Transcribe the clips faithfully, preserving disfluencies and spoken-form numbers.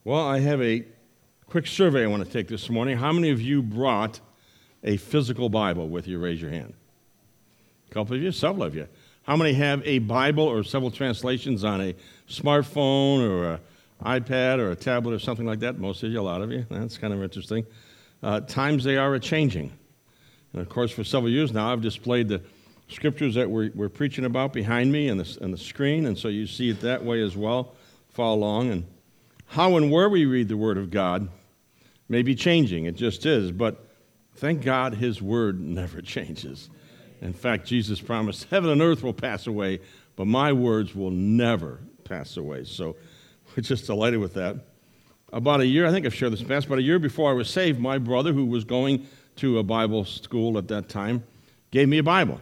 Well, I have a quick survey I want to take this morning. How many of you brought a physical Bible with you? Raise your hand. A couple of you, several of you. How many have a Bible or several translations on a smartphone or an iPad or a tablet or something like that? Most of you, a lot of you. That's kind of interesting. Uh, times they are a-changing. And, of course, for several years now, I've displayed the scriptures that we're, we're preaching about behind me and the, and the screen, and so you see it that way as well. Follow along. And how and where we read the Word of God may be changing. It just is. But thank God His Word never changes. In fact, Jesus promised, heaven and earth will pass away, but my words will never pass away. So we're just delighted with that. About a year, I think I've shared this past, about a year before I was saved, my brother, who was going to a Bible school at that time, gave me a Bible.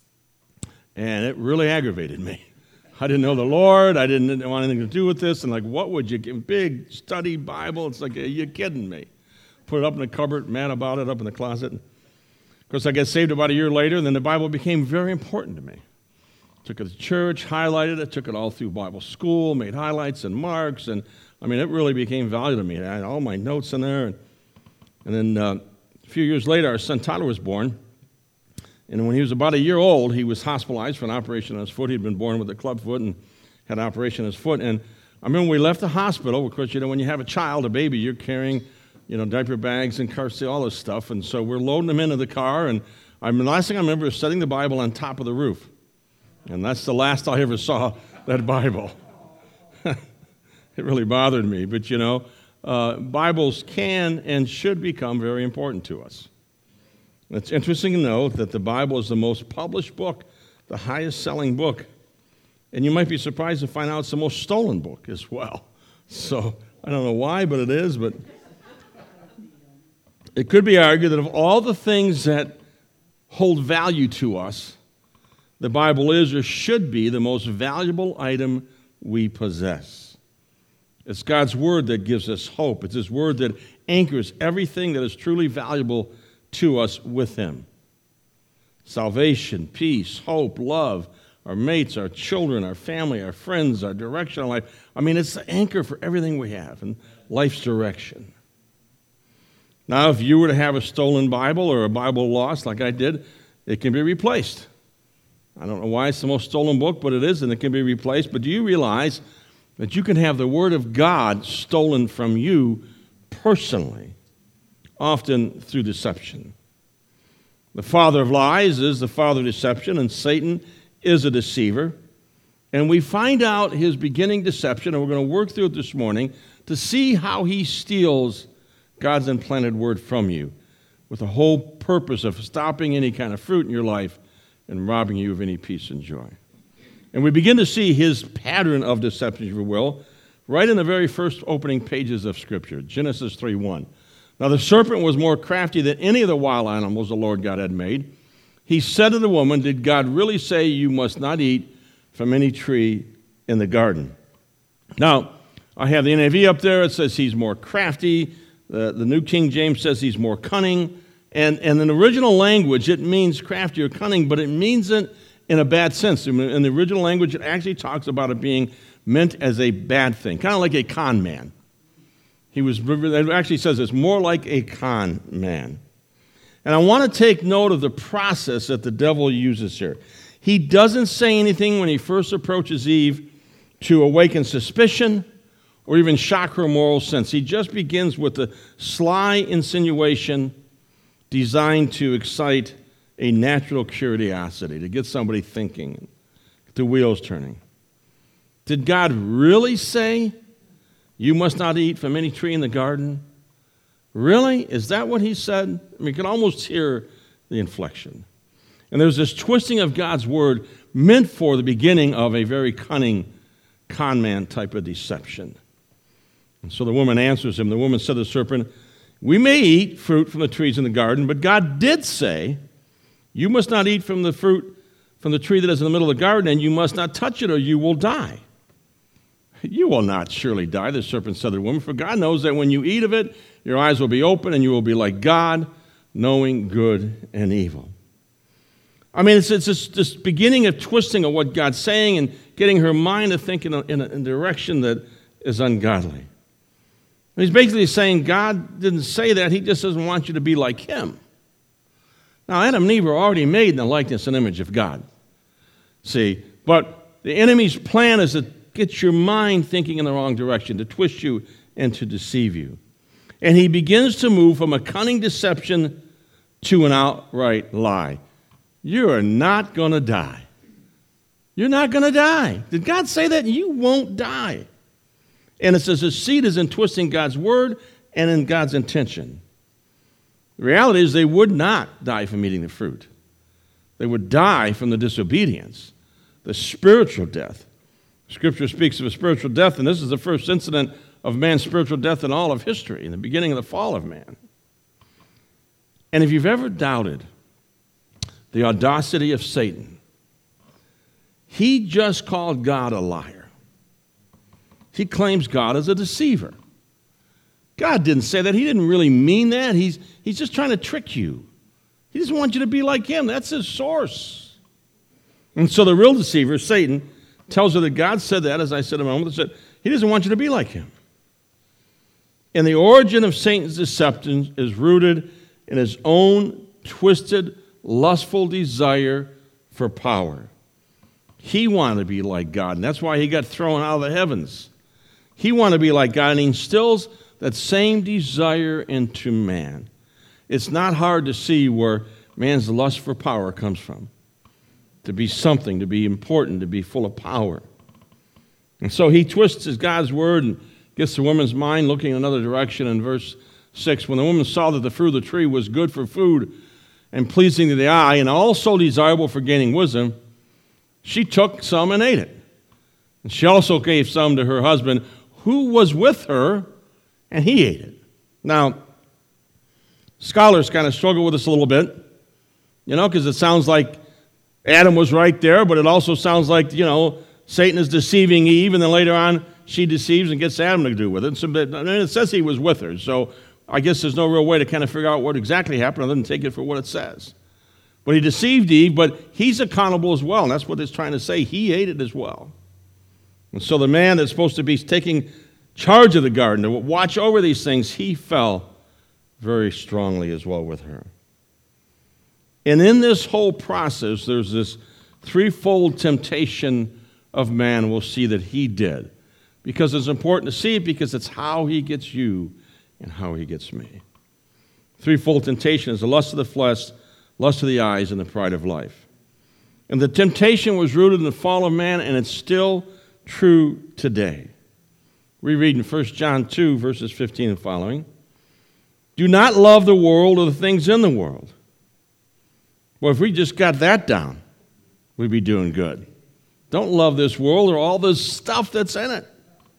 And it really aggravated me. I didn't know the Lord. I didn't want anything to do with this. And like, what would you give? Big study Bible. It's like, are you kidding me? Put it up in the cupboard, mad about it, up in the closet. Of course, I got saved about a year later, and then the Bible became very important to me. Took it to church, highlighted it, took it all through Bible school, made highlights and marks. And, I mean, it really became valuable to me. I had all my notes in there. And, and then uh, a few years later, our son Tyler was born. And when he was about a year old, he was hospitalized for an operation on his foot. He'd been born with a club foot and had an operation on his foot. And I remember we left the hospital. Of course, you know, when you have a child, a baby, you're carrying, you know, diaper bags and car seat, all this stuff. And so we're loading them into the car. And I mean, the last thing I remember is setting the Bible on top of the roof. And that's the last I ever saw that Bible. It really bothered me. But, you know, uh, Bibles can and should become very important to us. It's interesting to note that the Bible is the most published book, the highest selling book. And you might be surprised to find out it's the most stolen book as well. So I don't know why, but it is. But it could be argued that of all the things that hold value to us, the Bible is or should be the most valuable item we possess. It's God's Word that gives us hope. It's His Word that anchors everything that is truly valuable to us with Him. Salvation, peace, hope, love, our mates, our children, our family, our friends, our direction in life. I mean, it's the anchor for everything we have and life's direction. Now, if you were to have a stolen Bible or a Bible lost like I did, it can be replaced. I don't know why it's the most stolen book, but it is, and it can be replaced. But do you realize that you can have the Word of God stolen from you personally? Often through deception. The father of lies is the father of deception, and Satan is a deceiver. And we find out his beginning deception, and we're going to work through it this morning to see how he steals God's implanted word from you with the whole purpose of stopping any kind of fruit in your life and robbing you of any peace and joy. And we begin to see his pattern of deception, if you will, right in the very first opening pages of Scripture, Genesis three one. Now the serpent was more crafty than any of the wild animals the Lord God had made. He said to the woman, did God really say you must not eat from any tree in the garden? Now, I have the N I V up there. It says he's more crafty. The, the New King James says he's more cunning. And, and in the original language, it means crafty or cunning, but it means it in a bad sense. In the original language, it actually talks about it being meant as a bad thing, kind of like a con man. He was, it actually says it's more like a con man. And I want to take note of the process that the devil uses here. He doesn't say anything when he first approaches Eve to awaken suspicion or even shock her moral sense. He just begins with a sly insinuation designed to excite a natural curiosity, to get somebody thinking, get the wheels turning. Did God really say, you must not eat from any tree in the garden? Really? Is that what he said? I mean, you can almost hear the inflection. And there's this twisting of God's word meant for the beginning of a very cunning con man type of deception. And so the woman answers him. The woman said to the serpent, we may eat fruit from the trees in the garden, but God did say, you must not eat from the fruit from the tree that is in the middle of the garden, and you must not touch it or you will die. You will not surely die, the serpent said to the woman, for God knows that when you eat of it, your eyes will be open and you will be like God, knowing good and evil. I mean, it's, it's this, this beginning of twisting of what God's saying and getting her mind to think in a, in a, in a direction that is ungodly. And he's basically saying God didn't say that. He just doesn't want you to be like him. Now, Adam and Eve were already made in the likeness and image of God. See, but the enemy's plan is to get your mind thinking in the wrong direction, to twist you and to deceive you. And he begins to move from a cunning deception to an outright lie. You are not going to die. You're not going to die. Did God say that? You won't die. And it says his seed is in twisting God's word and in God's intention. The reality is they would not die from eating the fruit. They would die from the disobedience, the spiritual death. Scripture speaks of a spiritual death, and this is the first incident of man's spiritual death in all of history, in the beginning of the fall of man. And if you've ever doubted the audacity of Satan, he just called God a liar. He claims God as a deceiver. God didn't say that. He didn't really mean that. He's, he's just trying to trick you. He doesn't want you to be like him. That's his source. And so the real deceiver, Satan, tells her that God said that, as I said a moment ago, said he doesn't want you to be like him. And the origin of Satan's deception is rooted in his own twisted, lustful desire for power. He wanted to be like God, and that's why he got thrown out of the heavens. He wanted to be like God, and he instills that same desire into man. It's not hard to see where man's lust for power comes from. To be something, to be important, to be full of power. And so he twists his God's word and gets the woman's mind looking in another direction. In verse six, when the woman saw that the fruit of the tree was good for food and pleasing to the eye and also desirable for gaining wisdom, she took some and ate it. And she also gave some to her husband who was with her, and he ate it. Now, scholars kind of struggle with this a little bit, you know, because it sounds like Adam was right there, but it also sounds like, you know, Satan is deceiving Eve, and then later on she deceives and gets Adam to do with it. So, and it says he was with her, so I guess there's no real way to kind of figure out what exactly happened other than take it for what it says. But he deceived Eve, but he's accountable as well, and that's what it's trying to say. He ate it as well. And so the man that's supposed to be taking charge of the garden, to watch over these things, he fell very strongly as well with her. And in this whole process, there's this threefold temptation of man we'll see that he did. Because it's important to see it, because it's how he gets you and how he gets me. Threefold temptation is the lust of the flesh, lust of the eyes, and the pride of life. And the temptation was rooted in the fall of man, and it's still true today. We read in First John two, verses fifteen and following. Do not love the world or the things in the world. Well, if we just got that down, we'd be doing good. Don't love this world or all this stuff that's in it.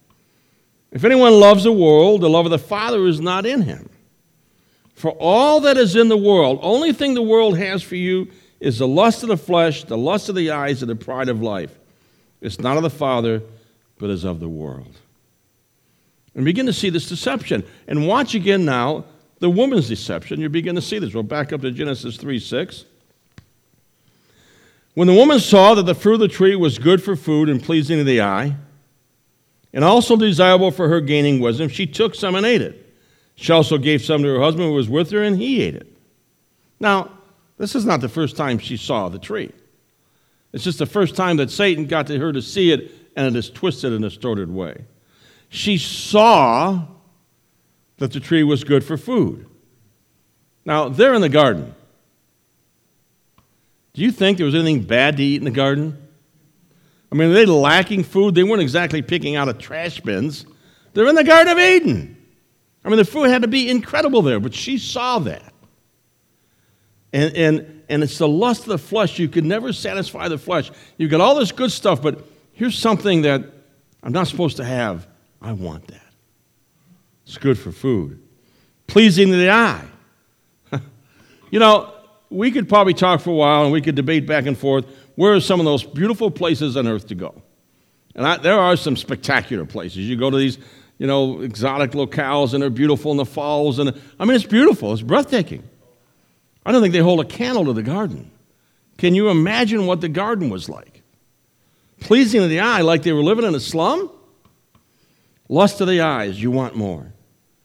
If anyone loves the world, the love of the Father is not in him. For all that is in the world, only thing the world has for you is the lust of the flesh, the lust of the eyes, and the pride of life. It's not of the Father, but is of the world. And begin to see this deception. And watch again now the woman's deception. You begin to see this. We'll back up to Genesis three six. When the woman saw that the fruit of the tree was good for food and pleasing to the eye, and also desirable for her gaining wisdom, she took some and ate it. She also gave some to her husband who was with her, and he ate it. Now, this is not the first time she saw the tree. It's just the first time that Satan got to her to see it, and it is twisted in a distorted way. She saw that the tree was good for food. Now, they're in the garden. Do you think there was anything bad to eat in the garden? I mean, are they lacking food? They weren't exactly picking out of trash bins. They're in the Garden of Eden. I mean, the food had to be incredible there, but she saw that. And, and, and it's the lust of the flesh. You could never satisfy the flesh. You've got all this good stuff, but here's something that I'm not supposed to have. I want that. It's good for food. Pleasing to the eye. You know, we could probably talk for a while, and we could debate back and forth. Where are some of those beautiful places on earth to go? And I, there are some spectacular places. You go to these, you know, exotic locales, and they're beautiful in the falls. And I mean, it's beautiful. It's breathtaking. I don't think they hold a candle to the garden. Can you imagine what the garden was like? Pleasing to the eye, like they were living in a slum? Lust of the eyes, you want more.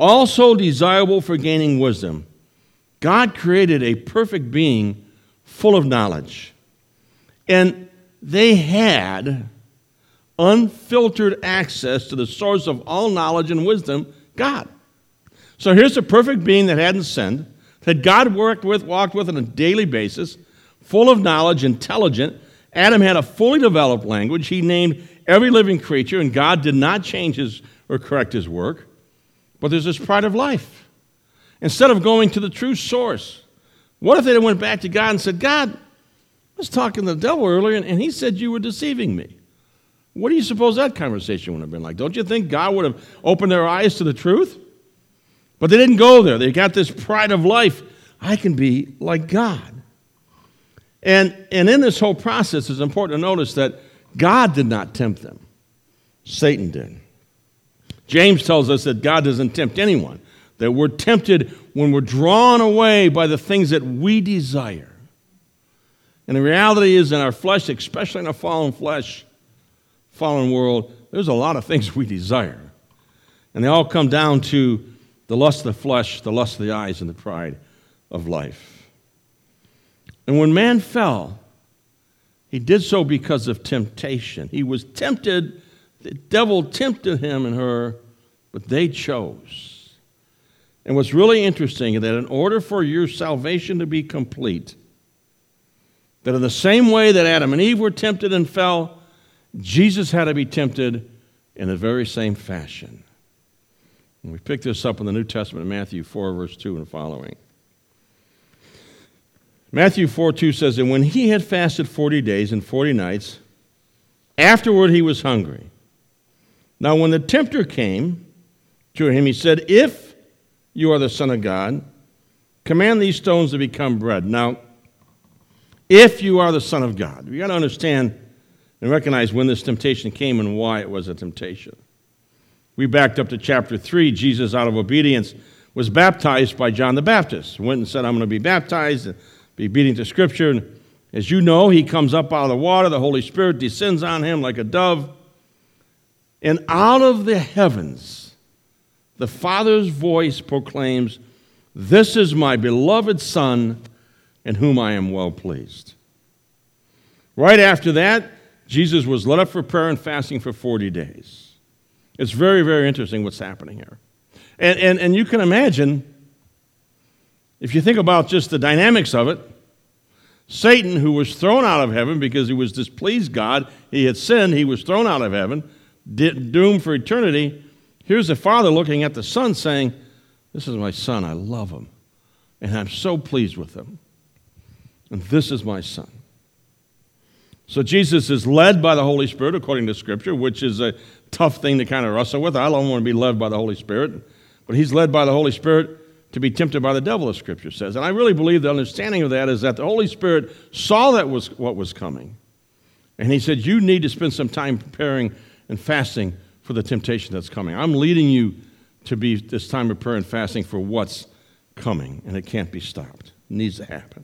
also desirable for gaining wisdom. God created a perfect being full of knowledge. And they had unfiltered access to the source of all knowledge and wisdom, God. So here's a perfect being that hadn't sinned, that God worked with, walked with on a daily basis, full of knowledge, intelligent. Adam had a fully developed language. He named every living creature, and God did not change his or correct his work. But there's this pride of life. Instead of going to the true source, what if they went back to God and said, God, I was talking to the devil earlier, and he said you were deceiving me. What do you suppose that conversation would have been like? Don't you think God would have opened their eyes to the truth? But they didn't go there. They got this pride of life. I can be like God. And, and in this whole process, it's important to notice that God did not tempt them. Satan did. James tells us that God doesn't tempt anyone, that we're tempted when we're drawn away by the things that we desire. And the reality is in our flesh, especially in a fallen flesh, fallen world, there's a lot of things we desire. And they all come down to the lust of the flesh, the lust of the eyes, and the pride of life. And when man fell, he did so because of temptation. He was tempted, the devil tempted him and her, but they chose. And what's really interesting is that in order for your salvation to be complete, that in the same way that Adam and Eve were tempted and fell, Jesus had to be tempted in the very same fashion. And we pick this up in the New Testament in Matthew four, verse two and following. Matthew four two says, and when he had fasted forty days and forty nights, afterward he was hungry. Now when the tempter came to him, he said, if you are the Son of God, command these stones to become bread. Now, if you are the Son of God, we got to understand and recognize when this temptation came and why it was a temptation. We backed up to chapter three. Jesus, out of obedience, was baptized by John the Baptist. Went and said, I'm going to be baptized, and be obedient to Scripture. And as you know, he comes up out of the water. The Holy Spirit descends on him like a dove. And out of the heavens, the Father's voice proclaims, this is my beloved Son, in whom I am well pleased. Right after that, Jesus was led up for prayer and fasting for forty days. It's very, very interesting what's happening here. And, and, and you can imagine, if you think about just the dynamics of it, Satan, who was thrown out of heaven because he was displeased God, he had sinned, he was thrown out of heaven, doomed for eternity. Here's the Father looking at the Son saying, this is my Son, I love him, and I'm so pleased with him. And this is my Son. So Jesus is led by the Holy Spirit according to Scripture, which is a tough thing to kind of wrestle with. I don't want to be led by the Holy Spirit, but he's led by the Holy Spirit to be tempted by the devil, as Scripture says. And I really believe the understanding of that is that the Holy Spirit saw that was what was coming. And he said, you need to spend some time preparing and fasting for the temptation that's coming. I'm leading you to be this time of prayer and fasting for what's coming, and it can't be stopped. It needs to happen.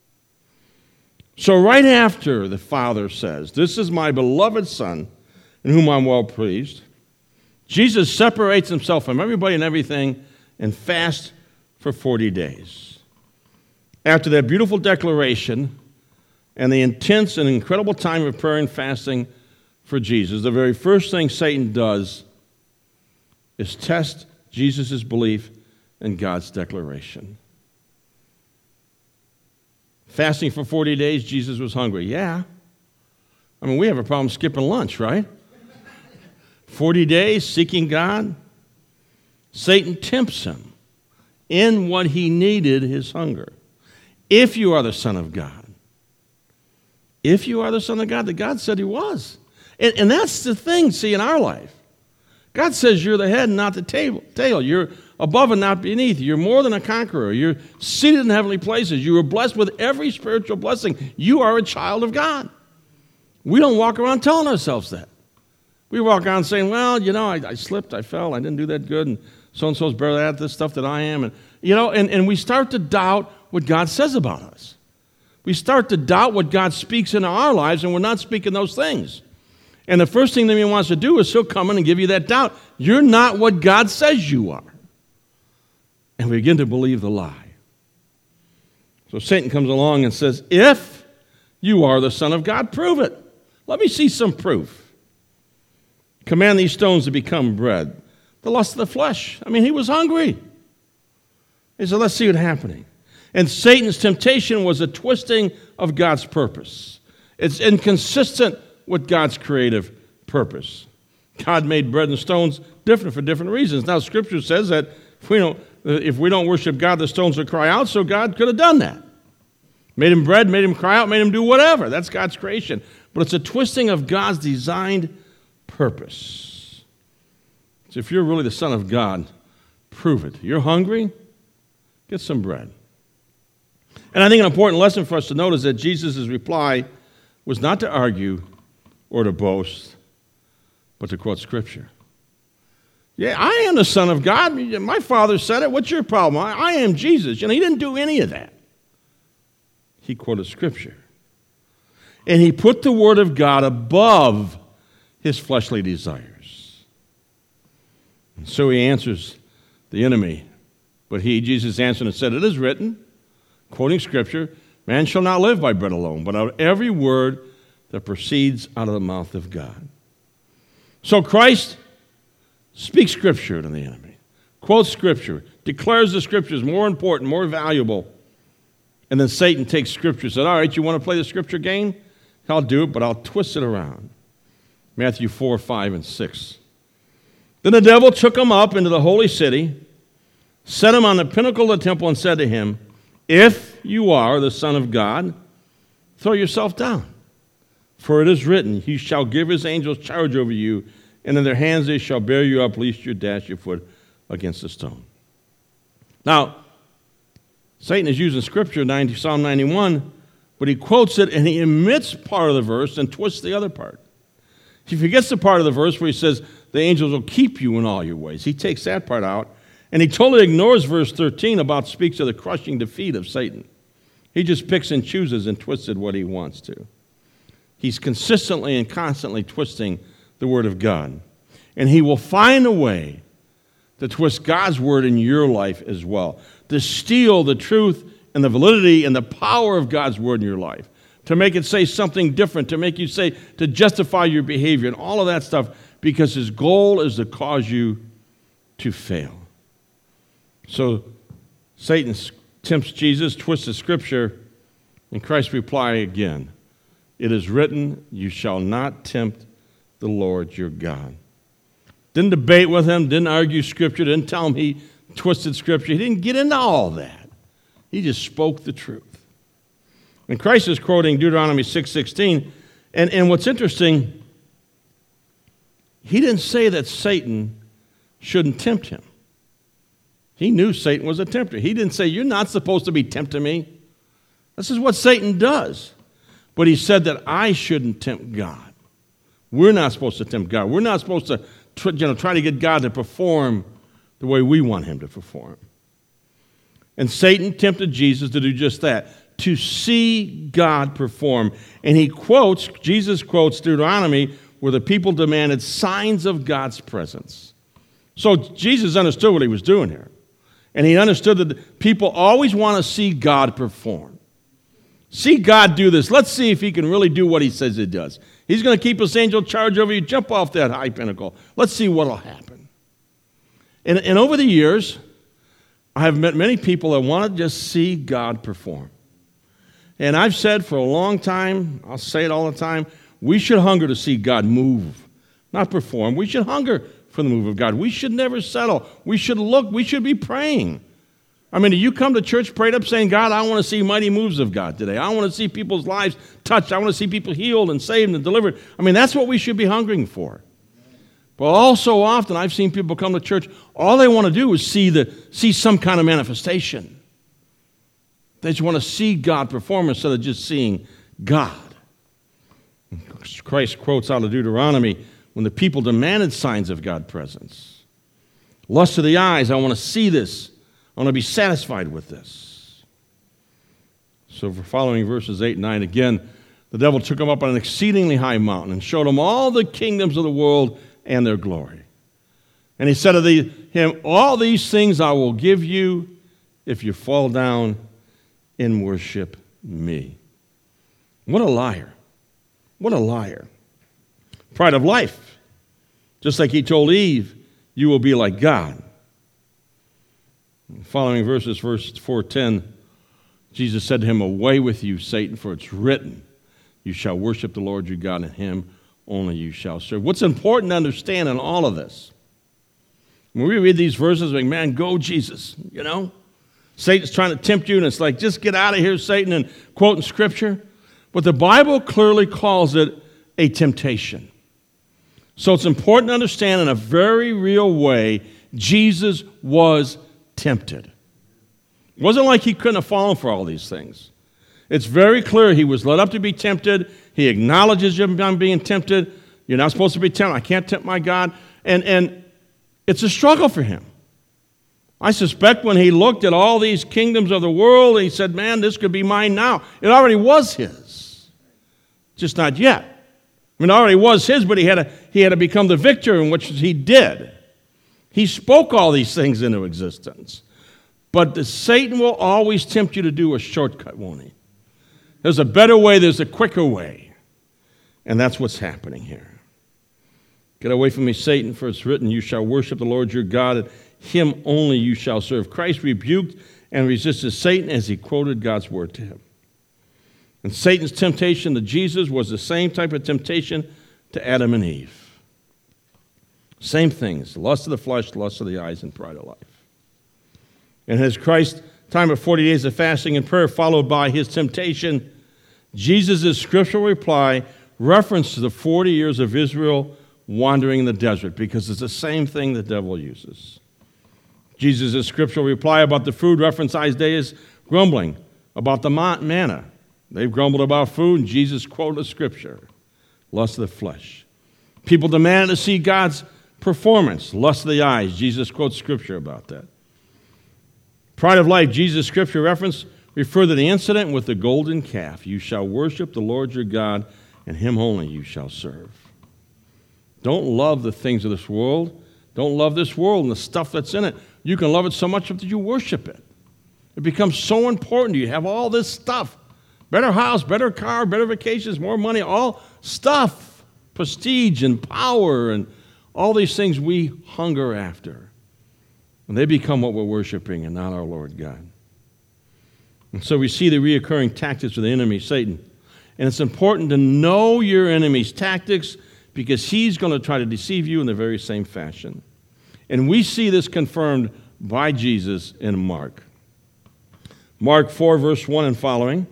So right after the Father says, this is my beloved Son, in whom I'm well pleased, Jesus separates himself from everybody and everything and fasts for forty days. After that beautiful declaration and the intense and incredible time of prayer and fasting for Jesus, the very first thing Satan does is test Jesus' belief in God's declaration. Fasting for forty days, Jesus was hungry. Yeah. I mean, we have a problem skipping lunch, right? forty days seeking God. Satan tempts him in what he needed, his hunger. If you are the Son of God. If you are the Son of God, that God said he was. And, and that's the thing, see, in our life. God says you're the head and not the tail. tail. You're above and not beneath. You're more than a conqueror. You're seated in heavenly places. You are blessed with every spiritual blessing. You are a child of God. We don't walk around telling ourselves that. We walk around saying, well, you know, I, I slipped, I fell, I didn't do that good, and so-and-so's barely at this stuff that I am. And you know, and, and we start to doubt what God says about us. We start to doubt what God speaks into our lives, and we're not speaking those things. And the first thing that he wants to do is he'll come in and give you that doubt. You're not what God says you are. and we begin to believe the lie. So Satan comes along and says, if you are the Son of God, prove it. Let me see some proof. Command these stones to become bread. The lust of the flesh. I mean, he was hungry. He said, let's see what's happening. And Satan's temptation was a twisting of God's purpose. It's inconsistent with God's creative purpose. God made bread and stones different for different reasons. Now, Scripture says that if we don't, if we don't worship God, the stones will cry out, so God could have done that. Made him bread, made him cry out, made him do whatever. That's God's creation. But it's a twisting of God's designed purpose. So if you're really the Son of God, prove it. You're hungry? Get some bread. And I think an important lesson for us to note is that Jesus' reply was not to argue or to boast, but to quote Scripture. Yeah, I am the Son of God. My Father said it. What's your problem? I, I am Jesus. You know, he didn't do any of that. He quoted Scripture. And he put the Word of God above his fleshly desires. And so he answers the enemy. But he, Jesus, answered and said, it is written, quoting Scripture, man shall not live by bread alone, but out of every word that proceeds out of the mouth of God. So Christ speaks Scripture to the enemy, quotes Scripture, declares the Scripture is more important, more valuable. And then Satan takes Scripture and says, all right, you want to play the Scripture game? I'll do it, but I'll twist it around. Matthew four, five, and six. Then the devil took him up into the holy city, set him on the pinnacle of the temple, and said to him, if you are the Son of God, throw yourself down. For it is written, he shall give his angels charge over you, and in their hands they shall bear you up, lest you dash your foot against a stone. Now, Satan is using Scripture, Psalm ninety-one, but he quotes it and he omits part of the verse and twists the other part. He forgets the part of the verse where he says, the angels will keep you in all your ways. He takes that part out, and he totally ignores verse thirteen about speaks of the crushing defeat of Satan. He just picks and chooses and twists it what he wants to. He's consistently and constantly twisting the Word of God. And he will find a way to twist God's Word in your life as well, to steal the truth and the validity and the power of God's Word in your life, to make it say something different, to make you say, to justify your behavior and all of that stuff, because his goal is to cause you to fail. So Satan tempts Jesus, twists the Scripture, and Christ reply again, it is written, you shall not tempt the Lord your God. Didn't debate with him, didn't argue Scripture, didn't tell him he twisted Scripture. He didn't get into all that. He just spoke the truth. And Christ is quoting Deuteronomy six sixteen, and, and what's interesting, he didn't say that Satan shouldn't tempt him. He knew Satan was a tempter. He didn't say, you're not supposed to be tempting me. This is what Satan does. But he said that I shouldn't tempt God. We're not supposed to tempt God. We're not supposed to try, you know, try to get God to perform the way we want him to perform. And Satan tempted Jesus to do just that, to see God perform. And he quotes, Jesus quotes Deuteronomy, where the people demanded signs of God's presence. So Jesus understood what he was doing here. And he understood that people always want to see God perform. See God do this. Let's see if he can really do what he says he does. He's going to keep his angel charge over you. Jump off that high pinnacle. Let's see what will happen. And, and over the years, I have met many people that want to just see God perform. And I've said for a long time, I'll say it all the time, we should hunger to see God move, not perform. We should hunger for the move of God. We should never settle. We should look. We should be praying. I mean, do you come to church prayed up saying, God, I want to see mighty moves of God today. I want to see people's lives touched. I want to see people healed and saved and delivered. I mean, that's what we should be hungering for. But all so often, I've seen people come to church, all they want to do is see, the, see some kind of manifestation. They just want to see God perform instead of just seeing God. Christ quotes out of Deuteronomy, when the people demanded signs of God's presence. Lust of the eyes, I want to see this. I want to be satisfied with this. So for following verses eight and nine, again, the devil took him up on an exceedingly high mountain and showed him all the kingdoms of the world and their glory. And he said to the, him, all these things I will give you if you fall down and worship me. What a liar. What a liar. Pride of life. Just like he told Eve, you will be like God. Following verses, verse four ten, Jesus said to him, away with you, Satan, for it's written, you shall worship the Lord your God, and him only you shall serve. What's important to understand in all of this, when we read these verses, like, man, go Jesus, you know? Satan's trying to tempt you, and it's like, just get out of here, Satan, and quoting Scripture. But the Bible clearly calls it a temptation. So it's important to understand in a very real way, Jesus was tempted. It wasn't like he couldn't have fallen for all these things. It's very clear he was led up to be tempted. He acknowledges him being tempted. You're not supposed to be tempted. I can't tempt my God. And, and it's a struggle for him. I suspect when he looked at all these kingdoms of the world, he said, man, this could be mine now. It already was his. Just not yet. I mean, it already was his, but he had to, he had to become the victor, in which he did. He spoke all these things into existence. But the, Satan will always tempt you to do a shortcut, won't he? There's a better way, there's a quicker way. And that's what's happening here. Get away from me, Satan, for it's written, you shall worship the Lord your God, and him only you shall serve. Christ rebuked and resisted Satan as he quoted God's word to him. And Satan's temptation to Jesus was the same type of temptation to Adam and Eve. Same things, lust of the flesh, lust of the eyes, and pride of life. And as Christ's time of forty days of fasting and prayer followed by his temptation, Jesus' scriptural reply referenced the forty years of Israel wandering in the desert, because it's the same thing the devil uses. Jesus' scriptural reply about the food referenced Isaiah's grumbling about the manna. They've grumbled about food, and Jesus quoted scripture, lust of the flesh. People demanded to see God's performance, lust of the eyes. Jesus quotes scripture about that. Pride of life, Jesus' scripture reference refer to the incident with the golden calf. You shall worship the Lord your God, and him only you shall serve. Don't love the things of this world. Don't love this world and the stuff that's in it. You can love it so much that you worship it. It becomes so important. You have all this stuff. Better house, better car, better vacations, more money, all stuff. Prestige and power and all these things we hunger after. And they become what we're worshiping and not our Lord God. And so we see the reoccurring tactics of the enemy, Satan. And it's important to know your enemy's tactics, because he's going to try to deceive you in the very same fashion. And we see this confirmed by Jesus in Mark. Mark four, verse one and following.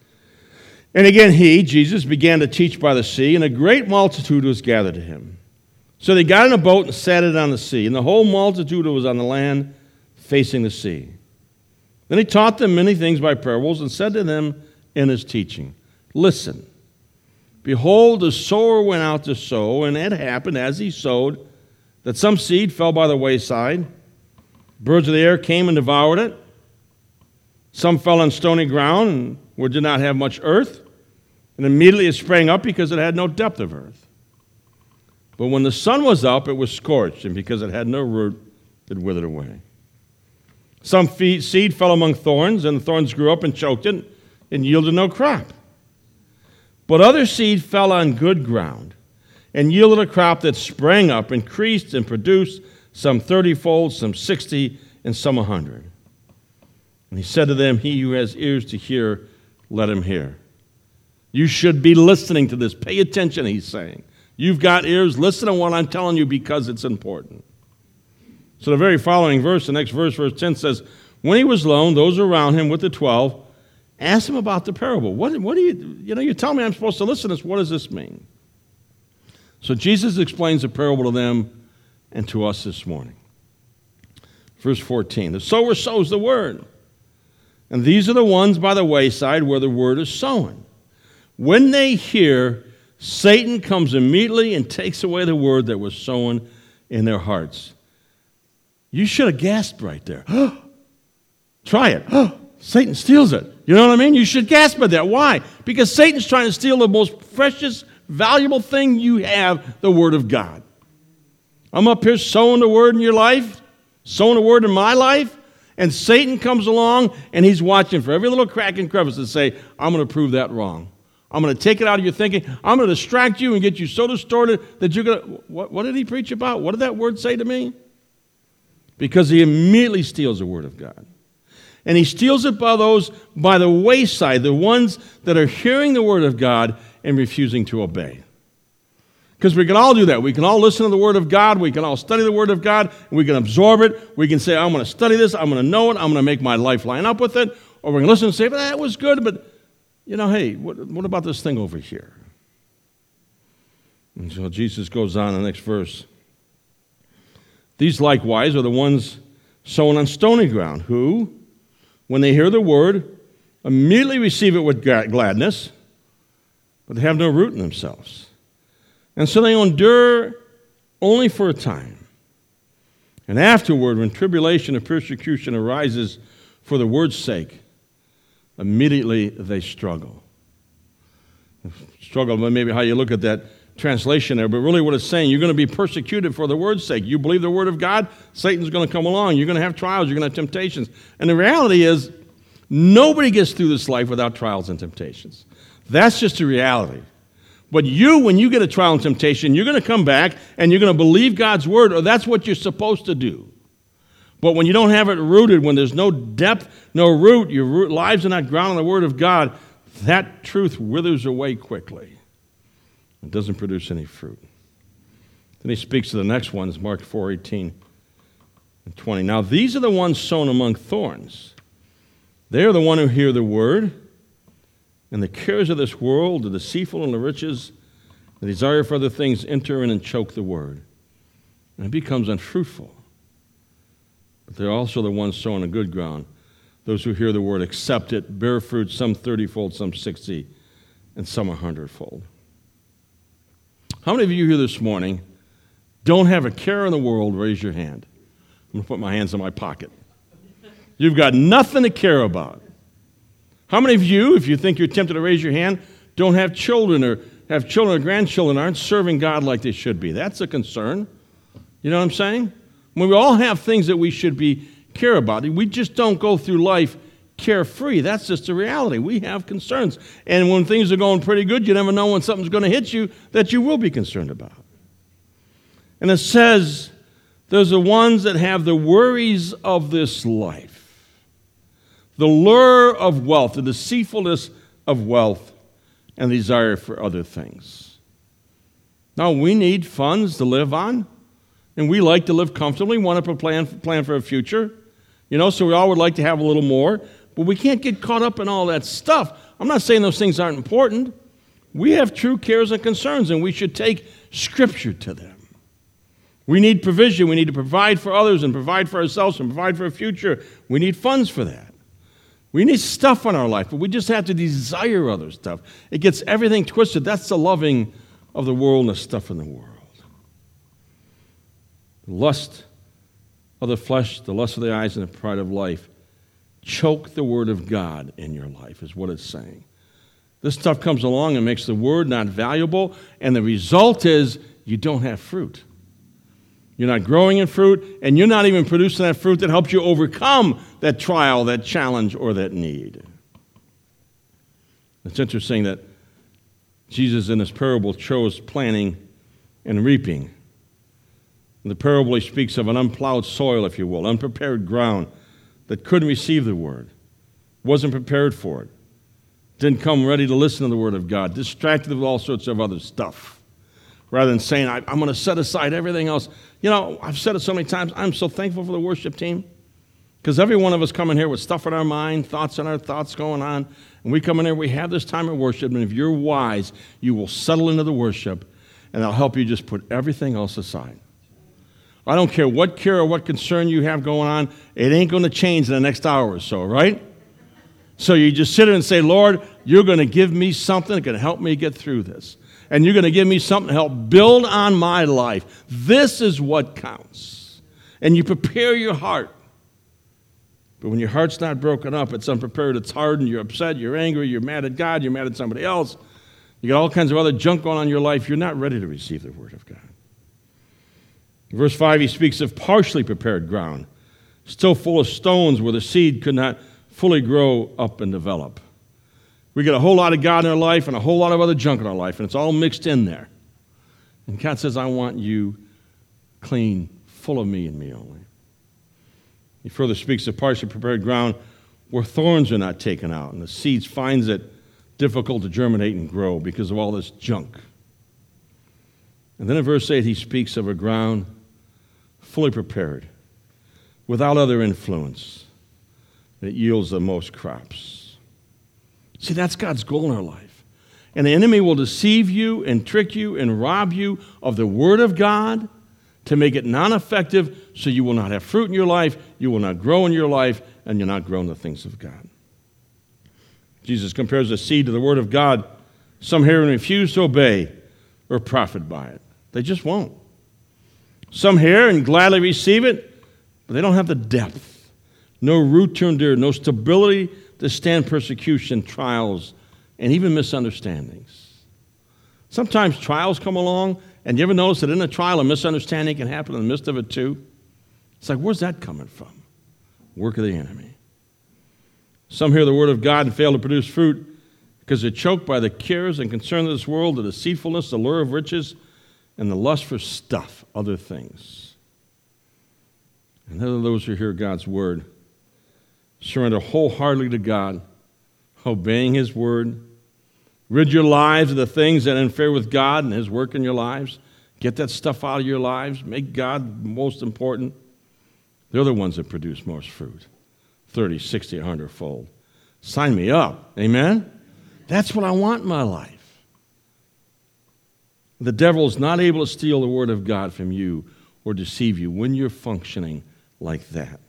And again he, Jesus, began to teach by the sea, and a great multitude was gathered to him. So they got in a boat and sat it on the sea, and the whole multitude was on the land facing the sea. Then he taught them many things by parables, and said to them in his teaching, listen. Behold, the sower went out to sow, and it happened as he sowed that some seed fell by the wayside. Birds of the air came and devoured it. Some fell on stony ground, where it did not have much earth, and immediately it sprang up because it had no depth of earth. But when the sun was up, it was scorched, and because it had no root, it withered away. Some seed fell among thorns, and the thorns grew up and choked it, and yielded no crop. But other seed fell on good ground, and yielded a crop that sprang up, increased, and produced some thirty-fold, some sixty, and some a hundred. And he said to them, he who has ears to hear, let him hear. You should be listening to this. Pay attention, he's saying. You've got ears, listen to what I'm telling you, because it's important. So the very following verse, the next verse, verse ten says, when he was alone, those around him with the twelve asked him about the parable. What, what do you, you know, you tell me I'm supposed to listen to this. What does this mean? So Jesus explains the parable to them and to us this morning. Verse fourteen, the sower sows the word. And these are the ones by the wayside where the word is sown. When they hear, Satan comes immediately and takes away the word that was sown in their hearts. You should have gasped right there. Try it. Satan steals it. You know what I mean? You should gasp at that. Why? Because Satan's trying to steal the most precious, valuable thing you have, the Word of God. I'm up here sowing the word in your life, sowing the word in my life, and Satan comes along and he's watching for every little crack and crevice to say, I'm going to prove that wrong. I'm going to take it out of your thinking. I'm going to distract you and get you so distorted that you're going to, what, what did he preach about? What did that word say to me? Because he immediately steals the word of God. And he steals it by those by the wayside, the ones that are hearing the word of God and refusing to obey. Because we can all do that. We can all listen to the word of God. We can all study the word of God. And we can absorb it. We can say, I'm going to study this. I'm going to know it. I'm going to make my life line up with it. Or we can listen and say, well, that was good, but, you know, hey, what, what about this thing over here? And so Jesus goes on in the next verse. These likewise are the ones sown on stony ground, who, when they hear the word, immediately receive it with gladness, but they have no root in themselves. And so they endure only for a time. And afterward, when tribulation and persecution arises for the word's sake, immediately they struggle. Struggle, maybe how you look at that translation there, but really what it's saying, you're going to be persecuted for the word's sake. You believe the word of God, Satan's going to come along. You're going to have trials. You're going to have temptations. And the reality is, nobody gets through this life without trials and temptations. That's just a reality. But you, when you get a trial and temptation, you're going to come back and you're going to believe God's word, or that's what you're supposed to do. But when you don't have it rooted, when there's no depth, no root, your root, lives are not grounded on the word of God, that truth withers away quickly. It doesn't produce any fruit. Then he speaks to the next ones, Mark four eighteen and twenty. Now these are the ones sown among thorns. They are the one who hear the word, and the cares of this world, the deceitful and the riches, the desire for other things enter in and choke the word. And it becomes unfruitful. But they're also the ones sown on good ground. Those who hear the word, accept it, bear fruit, some thirty-fold, some sixty, and some a hundredfold. How many of you here this morning don't have a care in the world? Raise your hand. I'm going to put my hands in my pocket. You've got nothing to care about. How many of you, if you think you're tempted to raise your hand, don't have children or have children or grandchildren, aren't serving God like they should be? That's a concern. You know what I'm saying? When we all have things that we should be care about, we just don't go through life carefree. That's just a reality. We have concerns. And when things are going pretty good, you never know when something's going to hit you that you will be concerned about. And it says, there's the ones that have the worries of this life, the lure of wealth, the deceitfulness of wealth, and the desire for other things. Now, we need funds to live on, and we like to live comfortably, want to plan, plan for a future. You know, so we all would like to have a little more, but we can't get caught up in all that stuff. I'm not saying those things aren't important. We have true cares and concerns, and we should take Scripture to them. We need provision. We need to provide for others and provide for ourselves and provide for a future. We need funds for that. We need stuff in our life, but we just have to desire other stuff. It gets everything twisted. That's the loving of the world and the stuff in the world. The lust of the flesh, the lust of the eyes, and the pride of life choke the word of God in your life, is what it's saying. This stuff comes along and makes the word not valuable, and the result is you don't have fruit. You're not growing in fruit, and you're not even producing that fruit that helps you overcome that trial, that challenge, or that need. It's interesting that Jesus in this parable chose planting and reaping. In the parable, he speaks of an unplowed soil, if you will, unprepared ground that couldn't receive the word, wasn't prepared for it, didn't come ready to listen to the word of God, distracted with all sorts of other stuff. Rather than saying, I, I'm going to set aside everything else. You know, I've said it so many times, I'm so thankful for the worship team. Because every one of us come in here with stuff in our mind, thoughts in our thoughts going on. And we come in here, we have this time of worship. And if you're wise, you will settle into the worship. And that'll help you just put everything else aside. I don't care what care or what concern you have going on. It ain't going to change in the next hour or so, right? So you just sit there and say, Lord, you're going to give me something that can help me get through this. And you're going to give me something to help build on my life. This is what counts. And you prepare your heart. But when your heart's not broken up, it's unprepared, it's hardened, you're upset, you're angry, you're mad at God, you're mad at somebody else. You got all kinds of other junk going on in your life. You're not ready to receive the word of God. Verse five, he speaks of partially prepared ground, still full of stones where the seed could not fully grow up and develop. We get a whole lot of God in our life and a whole lot of other junk in our life, and it's all mixed in there. And God says, I want you clean, full of me and me only. He further speaks of partially prepared ground where thorns are not taken out, and the seeds finds it difficult to germinate and grow because of all this junk. And then in verse eight, he speaks of a ground fully prepared, without other influence, that yields the most crops. See, that's God's goal in our life. And the enemy will deceive you and trick you and rob you of the Word of God to make it non-effective, so you will not have fruit in your life, you will not grow in your life, and you'll not grow in the things of God. Jesus compares the seed to the Word of God. Some hear and refuse to obey or profit by it. They just won't. Some hear and gladly receive it, but they don't have the depth, no root to endure, no stability to stand persecution, trials, and even misunderstandings. Sometimes trials come along, and you ever notice that in a trial, a misunderstanding can happen in the midst of it too? It's like, where's that coming from? Work of the enemy. Some hear the word of God and fail to produce fruit because they're choked by the cares and concerns of this world, the deceitfulness, the lure of riches, and the lust for stuff, other things. And then those who hear God's word, surrender wholeheartedly to God, obeying His word, rid your lives of the things that interfere with God and His work in your lives. Get that stuff out of your lives. Make God most important. They're the ones that produce most fruit. thirty, sixty, one hundred fold. Sign me up. Amen? That's what I want in my life. The devil is not able to steal the word of God from you or deceive you when you're functioning like that.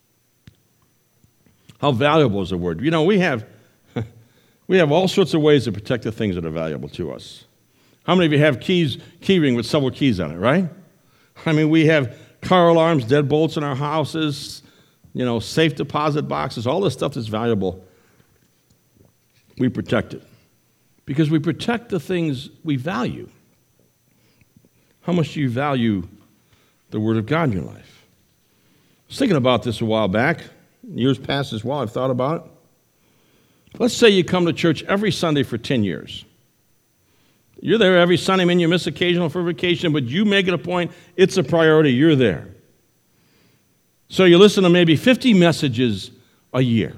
How valuable is the word? You know, we have we have all sorts of ways to protect the things that are valuable to us. How many of you have keys, key ring with several keys on it, right? I mean, we have car alarms, deadbolts in our houses, you know, safe deposit boxes, all this stuff that's valuable. We protect it because we protect the things we value. How much do you value the Word of God in your life? I was thinking about this a while back. Years past as well, I've thought about it. Let's say you come to church every Sunday for ten years. You're there every Sunday. I mean, you miss occasional for vacation, but you make it a point. It's a priority. You're there. So you listen to maybe fifty messages a year.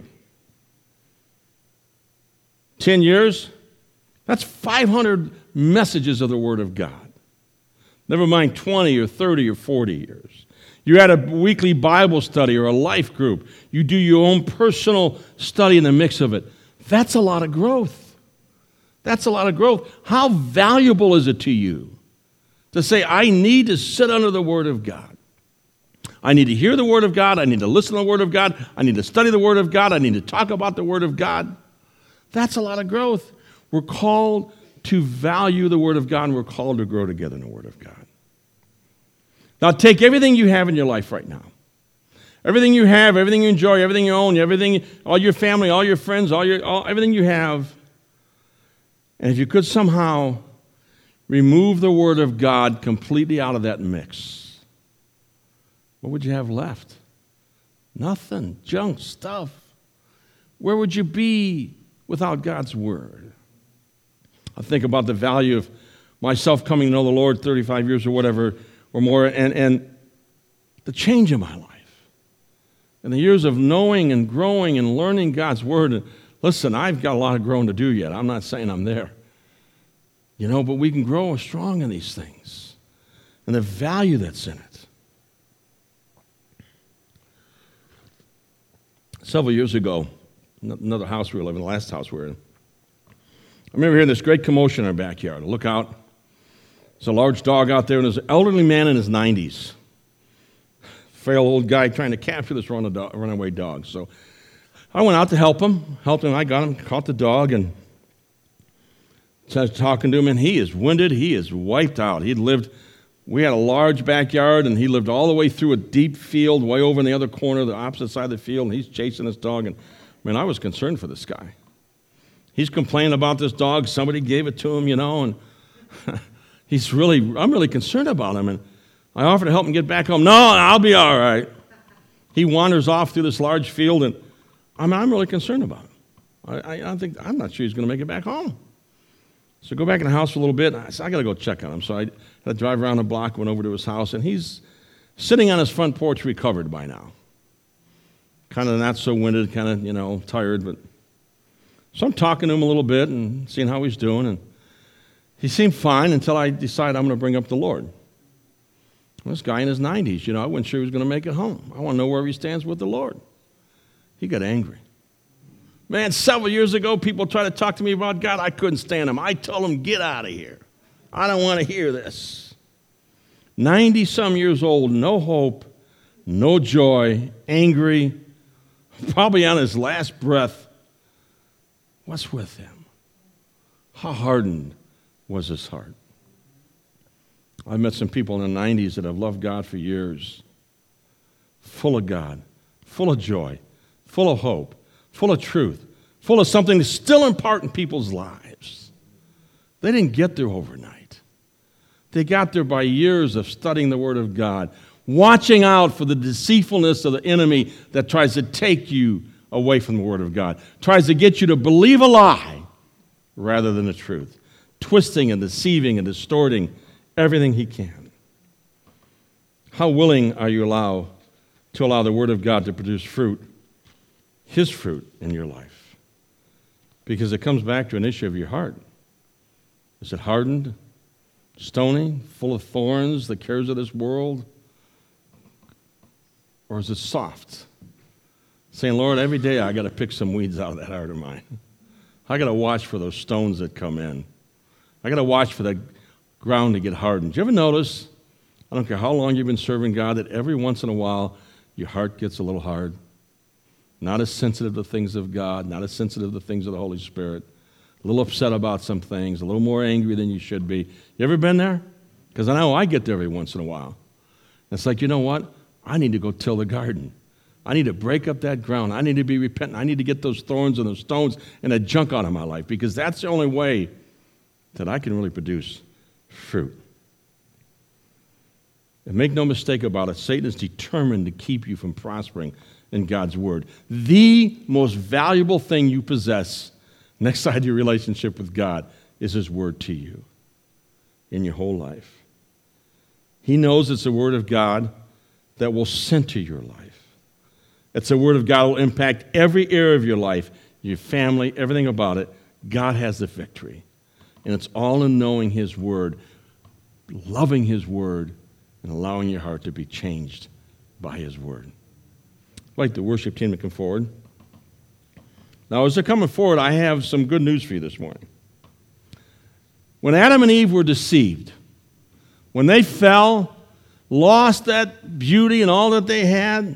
ten years, that's five hundred messages of the Word of God. Never mind twenty or thirty or forty years. You're at a weekly Bible study or a life group. You do your own personal study in the mix of it. That's a lot of growth. That's a lot of growth. How valuable is it to you to say, I need to sit under the Word of God? I need to hear the Word of God. I need to listen to the Word of God. I need to study the Word of God. I need to talk about the Word of God. That's a lot of growth. We're called to value the Word of God, and we're called to grow together in the Word of God. Now, take everything you have in your life right now. Everything you have, everything you enjoy, everything you own, everything, all your family, all your friends, all your, all, everything you have. And if you could somehow remove the Word of God completely out of that mix, what would you have left? Nothing. Junk stuff. Where would you be without God's Word? I think about the value of myself coming to know the Lord thirty-five years or whatever or more, and, and the change in my life. And the years of knowing and growing and learning God's Word. And listen, I've got a lot of growing to do yet. I'm not saying I'm there. You know, but we can grow strong in these things and the value that's in it. Several years ago, another house we were living in, the last house we were in, I remember hearing this great commotion in our backyard. I look out. There's a large dog out there, and there's an elderly man in his nineties. Frail old guy trying to capture this run dog, runaway dog. So I went out to help him. Helped him. I got him, caught the dog, and started talking to him, and he is winded. He is wiped out. He'd lived, we had a large backyard, and he lived all the way through a deep field, way over in the other corner, the opposite side of the field, and he's chasing this dog. And, man, I was concerned for this guy. He's complaining about this dog. Somebody gave it to him, you know, and he's really, I'm really concerned about him. And I offer to help him get back home. No, I'll be all right. He wanders off through this large field, and I mean, I'm really concerned about him. I, I, I think, I'm not sure he's going to make it back home. So I go back in the house for a little bit, and I said, I got to go check on him. So I had to drive around the block, went over to his house, and he's sitting on his front porch, recovered by now. Kind of not so winded, kind of, you know, tired. But so I'm talking to him a little bit and seeing how he's doing, and he seemed fine until I decided I'm going to bring up the Lord. This guy in his nineties, you know, I wasn't sure he was going to make it home. I want to know where he stands with the Lord. He got angry. Man, several years ago, people tried to talk to me about God. I couldn't stand them. I told them, get out of here. I don't want to hear this. ninety-some years old, no hope, no joy, angry, probably on his last breath. What's with him? How hardened was his heart? I've met some people in the nineties that have loved God for years, full of God, full of joy, full of hope, full of truth, full of something to still impart in people's lives. They didn't get there overnight. They got there by years of studying the Word of God, watching out for the deceitfulness of the enemy that tries to take you away from the Word of God, tries to get you to believe a lie rather than the truth, twisting and deceiving and distorting everything he can. How willing are you allow to allow the Word of God to produce fruit, His fruit in your life? Because it comes back to an issue of your heart. Is it hardened, stony, full of thorns, the cares of this world? Or is it soft? Saying, Lord, every day I got to pick some weeds out of that heart of mine. I got to watch for those stones that come in. I got to watch for the ground to get hardened. Do you ever notice, I don't care how long you've been serving God, that every once in a while your heart gets a little hard? Not as sensitive to things of God, not as sensitive to things of the Holy Spirit. A little upset about some things, a little more angry than you should be. You ever been there? Because I know I get there every once in a while. It's like, you know what? I need to go till the garden. I need to break up that ground. I need to be repentant. I need to get those thorns and those stones and that junk out of my life, because that's the only way that I can really produce fruit. And make no mistake about it, Satan is determined to keep you from prospering in God's Word. The most valuable thing you possess next to your relationship with God is His Word to you in your whole life. He knows it's the Word of God that will center your life. It's the Word of God that will impact every area of your life, your family, everything about it. God has the victory. And it's all in knowing His Word, loving His Word, and allowing your heart to be changed by His Word. I'd like the worship team to come forward. Now, as they're coming forward, I have some good news for you this morning. When Adam and Eve were deceived, when they fell, lost that beauty and all that they had,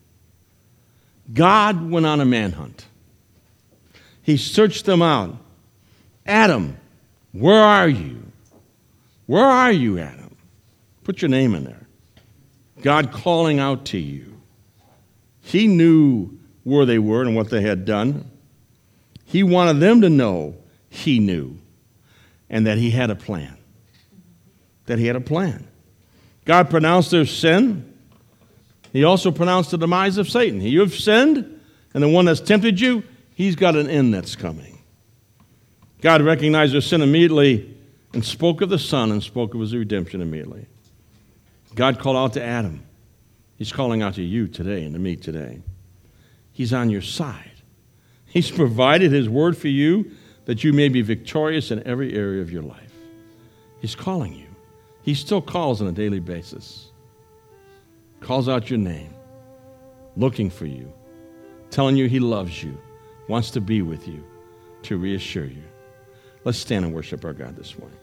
God went on a manhunt. He searched them out. Adam, where are you? Where are you, Adam? Put your name in there. God calling out to you. He knew where they were and what they had done. He wanted them to know He knew and that He had a plan. That He had a plan. God pronounced their sin. He also pronounced the demise of Satan. You have sinned, and the one that's tempted you, he's got an end that's coming. God recognized their sin immediately and spoke of the Son and spoke of His redemption immediately. God called out to Adam. He's calling out to you today and to me today. He's on your side. He's provided His Word for you that you may be victorious in every area of your life. He's calling you. He still calls on a daily basis. Calls out your name, looking for you, telling you He loves you, wants to be with you, to reassure you. Let's stand and worship our God this morning.